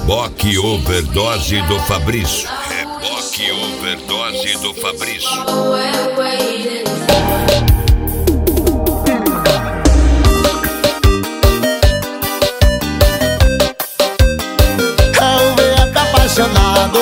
Reboque Overdose do Fabrício. Reboque Overdose do Fabrício. É um VF apaixonado.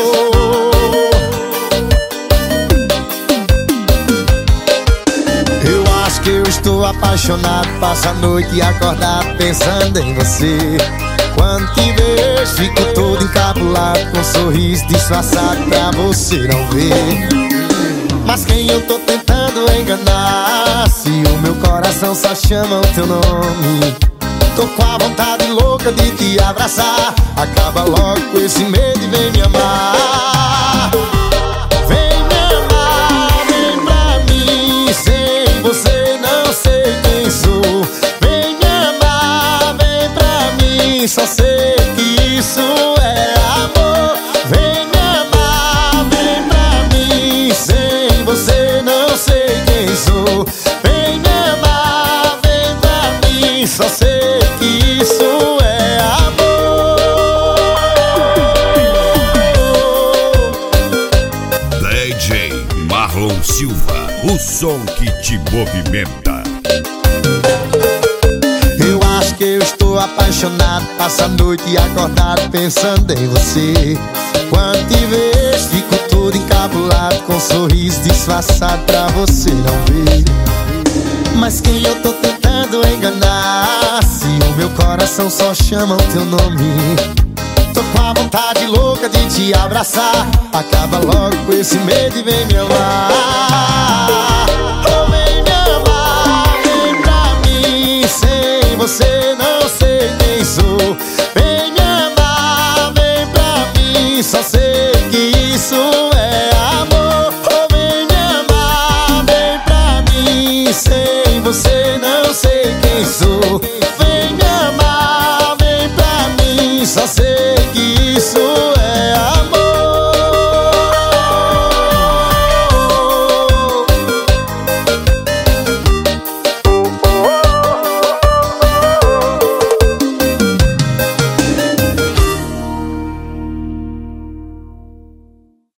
Eu acho que eu estou apaixonado. Passo a noite acordado pensando em você. Quando te vejo, fico todo encabulado, com um sorriso disfarçado pra você não ver. Mas quem eu tô tentando enganar, se o meu coração só chama o teu nome? Tô com a vontade louca de te abraçar. Acaba logo com esse medo e vem me amar. Vem me amar, vem pra mim. Sem você não sei quem sou. Vem me amar, vem pra mim. Só sei que isso é amor. Vem me amar, vem pra mim. Sem você não sei quem sou. Vem me amar, vem pra mim. Só sei que isso é amor. DJ Marlon Silva, o som que te movimenta. Eu acho que eu estou apaixonado. Passo a noite acordado pensando em você. Quando te vejo, fico todo encabulado, com um sorriso disfarçado pra você não ver. Mas quem eu tô tentando enganar, se o meu coração só chama o teu nome? Tô com a vontade louca de te abraçar. Acaba logo com esse medo e vem me amar.